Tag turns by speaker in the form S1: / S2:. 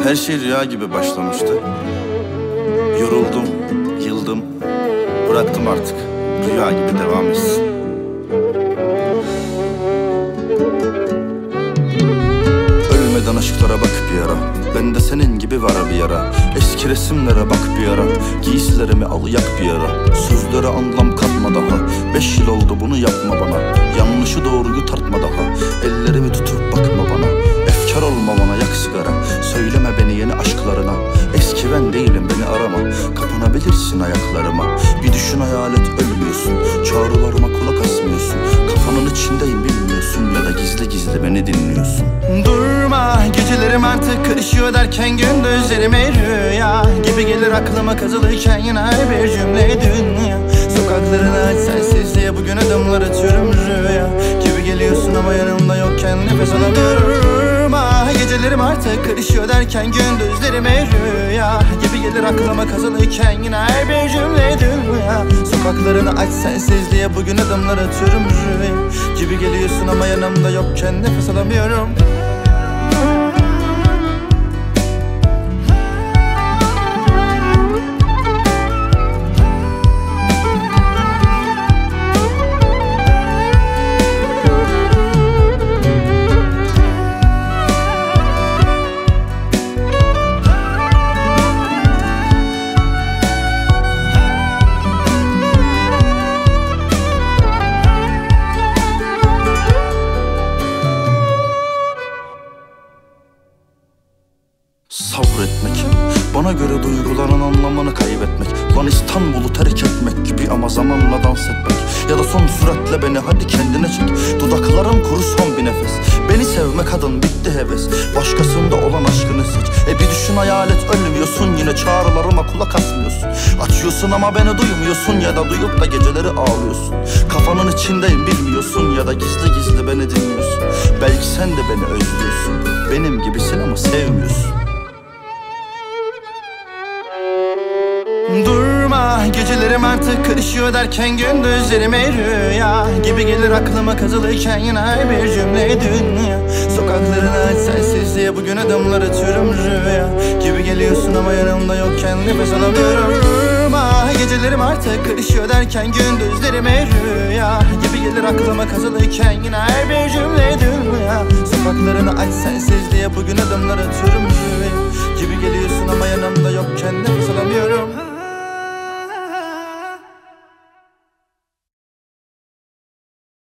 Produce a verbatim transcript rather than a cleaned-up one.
S1: Her şey rüya gibi başlamıştı. Yoruldum, yıldım, bıraktım artık. Rüya gibi devam etsin. Ölmeden aşklara bak bir ara. Bende senin gibi var bir yara. Eski resimlere bak bir ara. Giysilerimi al yak bir ara. Sözlere anlam katma daha. Beş yıl oldu bunu yapma bana. Yanlışı doğruyu tartma daha. Ellerimi tutup bakma bana. Efkar olma bana, yak sigara. Söyleme beni yeni aşklarına. Eski ben değilim, beni arama. Kapanabilirsin ayaklarıma. Bir düşün, hayal et, ölmüyorsun. Çağrılarıma kulak asmıyorsun. Kafanın içindeyim, bilmiyorsun. Ya da gizli gizli beni dinliyorsun. Durma, gecelerim artık karışıyor derken gündüzlerime rüya gibi gelir aklıma kazılırken yine bir cümle dünya. Sokaklarını aç sensizliğe, bugün adımlar atıyorum rüya gibi geliyorsun ama yanımda yokken nefes alamıyorum. Durma, gecelerim artık karışıyor derken gündüzlerime rüya gibi gelir aklıma kazılırken yine her bir cümle dünya. Sokaklarını aç sensizliğe, bugün adımlar atıyorum rüya gibi geliyorsun ama yanımda yokken nefes alamıyorum. Sabretmek, bana göre duyguların anlamını kaybetmek. Lan İstanbul'u terk etmek gibi ama zamanla dans etmek. Ya da son süratle beni hadi kendine çek. Dudaklarım kuru son bir nefes. Beni sevme kadın, bitti heves. Başkasında olan aşkını seç. E bir düşün, hayal et, ölmüyorsun. Yine çağrılarıma kulak asmıyorsun. Açıyorsun ama beni duymuyorsun. Ya da duyup da geceleri ağlıyorsun. Kafanın içindeyim, bilmiyorsun. Ya da gizli gizli beni dinliyorsun. Belki sen de beni özlüyorsun. Benim gibisin ama sevmiyorsun. Durma, gecelerim artık karışıyor derken gündüzlerime rüya gibi gelir aklıma kazılırken yine her bir cümle dünya. Sokaklarını aç sensizliğe, bugün adımlar atıyorum rüya gibi geliyorsun ama yanımda yokken nefes alamıyorum. Durma, gecelerim artık karışıyor derken gündüzlerime rüya gibi gelir aklıma kazılırken yine her bir cümle dünya. Sokaklarını aç sensizliğe, bugün adımlar atıyorum rüya gibi geliyorsun ama yanımda yokken nefes alamıyorum.